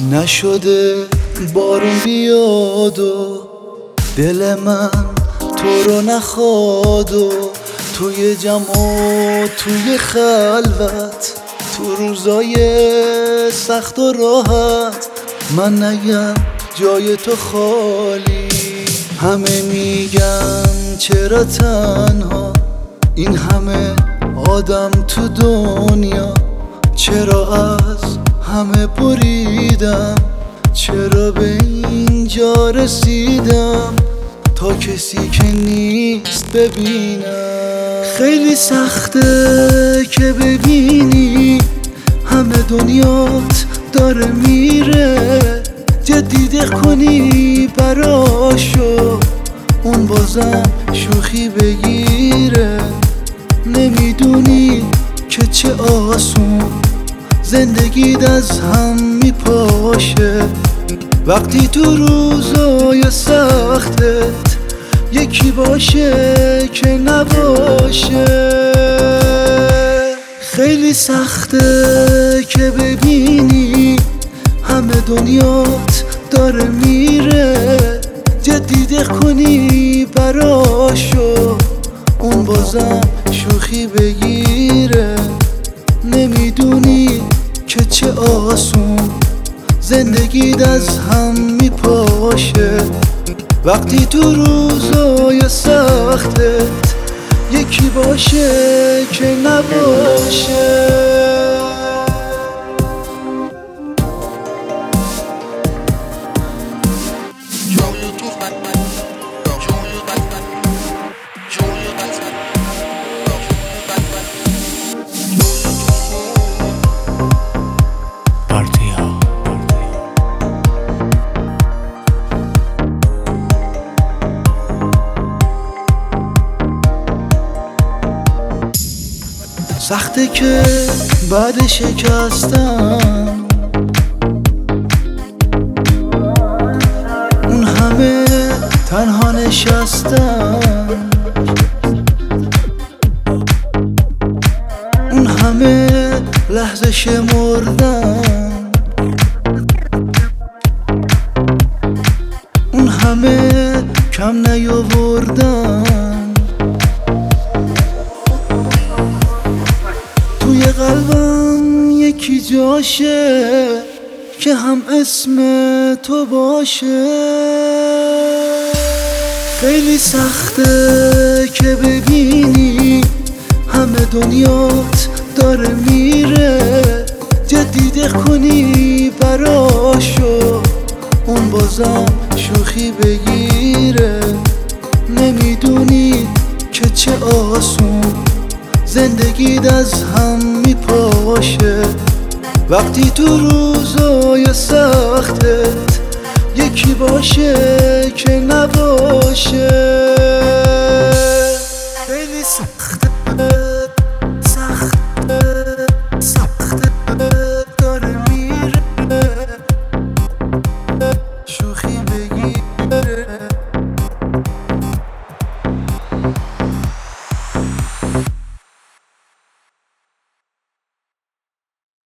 نشده بارون بیاد و دل من تو رو نخواد و توی جمع و توی خلوت تو روزای سخت و راحت من نگم جای تو خالی. همه میگن چرا تنها این همه آدم تو دنیا، چرا از همه بریدم، چرا به اینجا رسیدم تا کسی که نیست ببینم. خیلی سخته که ببینی همه دنیات داره میره، جدی کنی براشو اون بازم شوخی بگیره. نمیدونی که چه آسون زندگیت از هم میپاشه وقتی تو روزای سختت یکی باشه که نباشه. خیلی سخته که ببینی همه دنیات داره میره، جدی کنی براشو اون بازم شوخی بگیره. نمیدونی که چه آسون زندگیت از هم میپاشه وقتی تو روزای سختت یکی باشه که نباشه. سخته که بعد شکستم اون همه تنها نشستم، اون همه لحظه شمردم، اون همه کم نیاوردم. توی قلبم یکی جاشه که هم اسم تو باشه. خیلی سخته که ببینی همه دنیات داره میره، جدی کنی براشو اون بازم شوخی بگیره. نمیدونی که چه آسون زندگیت از هم میپاشه وقتی تو روزای سختت یکی باشه که نباشه.